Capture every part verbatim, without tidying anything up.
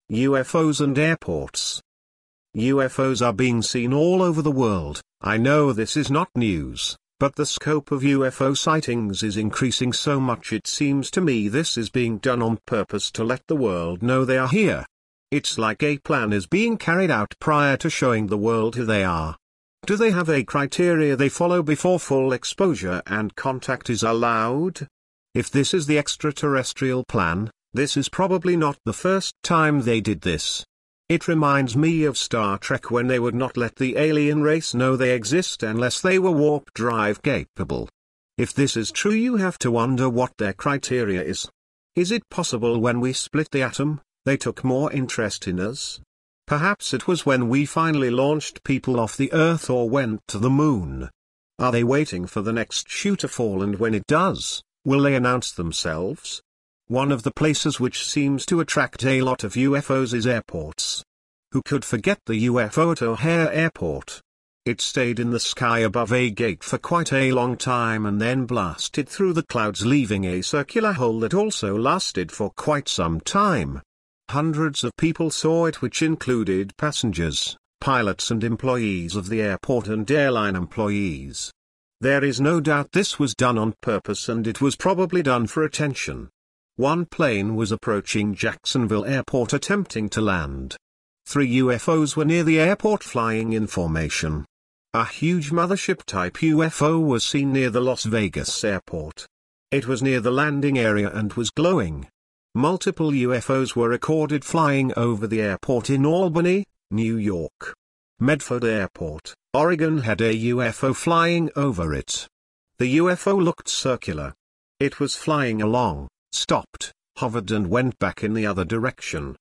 U F Os and airports. U F Os are being seen all over the world. I know this is not news, but the scope of U F O sightings is increasing so much it seems to me this is being done on purpose to let the world know they are here. It's like a plan is being carried out prior to showing the world who they are. Do they have a criteria they follow before full exposure and contact is allowed? If this is the extraterrestrial plan, this is probably not the first time they did this. It reminds me of Star Trek when they would not let the alien race know they exist unless they were warp drive capable. If this is true, you have to wonder what their criteria is. Is it possible when we split the atom, they took more interest in us? Perhaps it was when we finally launched people off the Earth or went to the moon. Are they waiting for the next shoe to fall, and when it does, will they announce themselves? One of the places which seems to attract a lot of U F Os is airports. Who could forget the U F O at O'Hare Airport? It stayed in the sky above a gate for quite a long time and then blasted through the clouds, leaving a circular hole that also lasted for quite some time. Hundreds of people saw it, which included passengers, pilots and employees of the airport and airline employees. There is no doubt this was done on purpose, and it was probably done for attention. One plane was approaching Jacksonville Airport attempting to land. Three U F Os were near the airport flying in formation. A huge mothership-type U F O was seen near the Las Vegas airport. It was near the landing area and was glowing. Multiple U F Os were recorded flying over the airport in Albany, New York. Medford Airport, Oregon had a U F O flying over it. The U F O looked circular. It was flying along, stopped, hovered and went back in the other direction.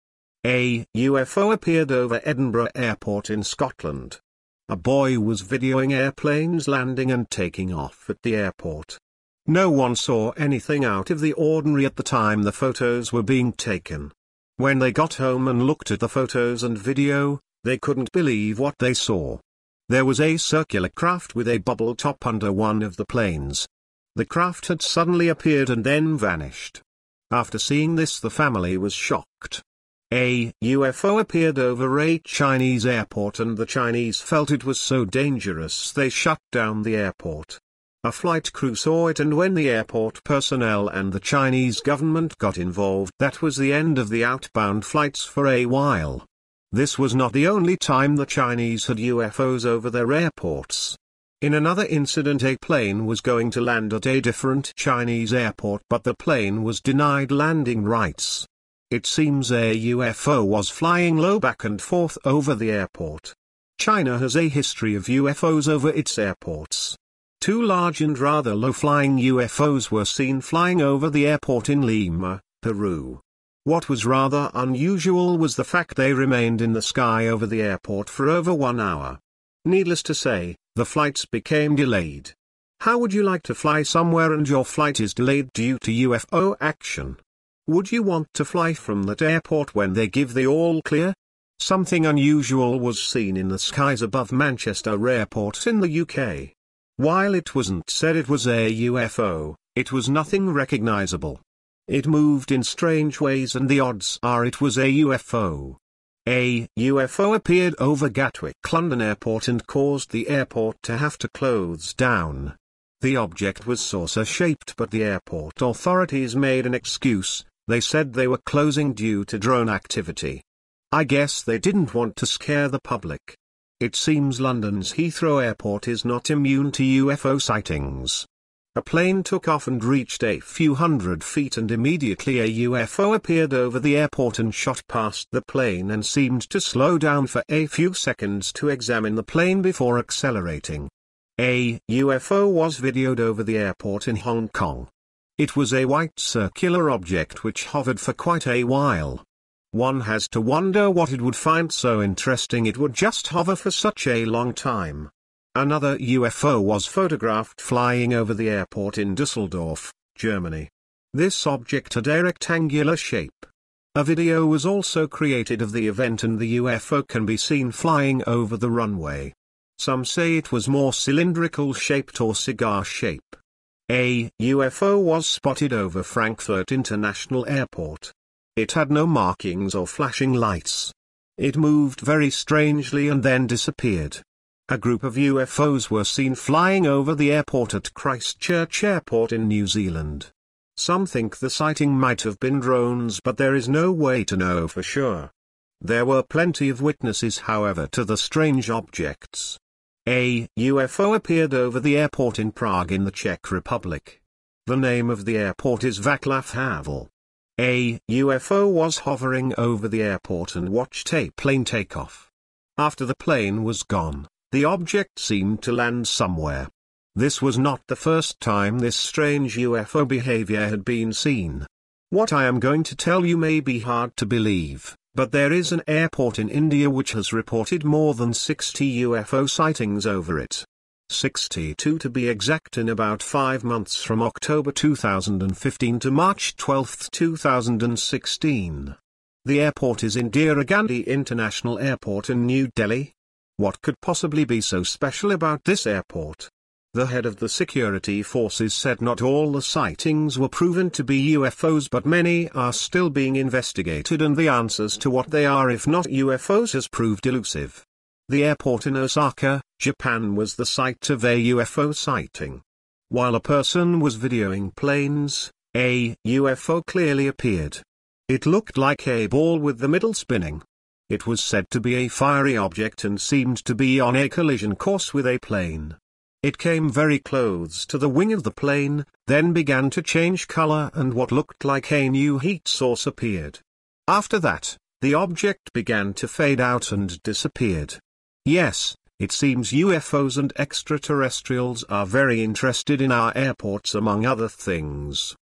A U F O appeared over Edinburgh Airport in Scotland. A boy was videoing airplanes landing and taking off at the airport. No one saw anything out of the ordinary at the time the photos were being taken. When they got home and looked at the photos and video, they couldn't believe what they saw. There was a circular craft with a bubble top under one of the planes. The craft had suddenly appeared and then vanished. After seeing this, the family was shocked. A U F O appeared over a Chinese airport, and the Chinese felt it was so dangerous they shut down the airport. A flight crew saw it, and when the airport personnel and the Chinese government got involved, that was the end of the outbound flights for a while. This was not the only time the Chinese had U F Os over their airports. In another incident, a plane was going to land at a different Chinese airport, but the plane was denied landing rights. It seems a U F O was flying low back and forth over the airport. China has a history of U F Os over its airports. Two large and rather low-flying U F Os were seen flying over the airport in Lima, Peru. What was rather unusual was the fact they remained in the sky over the airport for over one hour. Needless to say, the flights became delayed. How would you like to fly somewhere and your flight is delayed due to U F O action? Would you want to fly from that airport when they give the all clear? Something unusual was seen in the skies above Manchester Airport in the U K. While it wasn't said it was a U F O, it was nothing recognizable. It moved in strange ways, and the odds are it was a U F O. A U F O appeared over Gatwick London Airport and caused the airport to have to close down. The object was saucer-shaped, but the airport authorities made an excuse. They said they were closing due to drone activity. I guess they didn't want to scare the public. It seems London's Heathrow Airport is not immune to U F O sightings. A plane took off and reached a few hundred feet, and immediately a U F O appeared over the airport and shot past the plane and seemed to slow down for a few seconds to examine the plane before accelerating. A U F O was videoed over the airport in Hong Kong. It was a white circular object which hovered for quite a while. One has to wonder what it would find so interesting it would just hover for such a long time. Another U F O was photographed flying over the airport in Düsseldorf, Germany. This object had a rectangular shape. A video was also created of the event, and the U F O can be seen flying over the runway. Some say it was more cylindrical shaped or cigar shape. A U F O was spotted over Frankfurt International Airport. It had no markings or flashing lights. It moved very strangely and then disappeared. A group of U F Os were seen flying over the airport at Christchurch Airport in New Zealand. Some think the sighting might have been drones, but there is no way to know for sure. There were plenty of witnesses, however, to the strange objects. A U F O appeared over the airport in Prague in the Czech Republic. The name of the airport is Václav Havel. A U F O was hovering over the airport and watched a plane take off. After the plane was gone, the object seemed to land somewhere. This was not the first time this strange U F O behavior had been seen. What I am going to tell you may be hard to believe, but there is an airport in India which has reported more than sixty U F O sightings over it. sixty-two to be exact, in about five months from October two thousand fifteen to March twelfth two thousand sixteen. The airport is Indira Gandhi International Airport in New Delhi. What could possibly be so special about this airport? The head of the security forces said not all the sightings were proven to be U F Os, but many are still being investigated, and the answers to what they are, if not U F Os, has proved elusive. The airport in Osaka, Japan was the site of a U F O sighting. While a person was videoing planes, a U F O clearly appeared. It looked like a ball with the middle spinning. It was said to be a fiery object and seemed to be on a collision course with a plane. It came very close to the wing of the plane, then began to change color, and what looked like a new heat source appeared. After that, the object began to fade out and disappeared. Yes, it seems U F Os and extraterrestrials are very interested in our airports, among other things.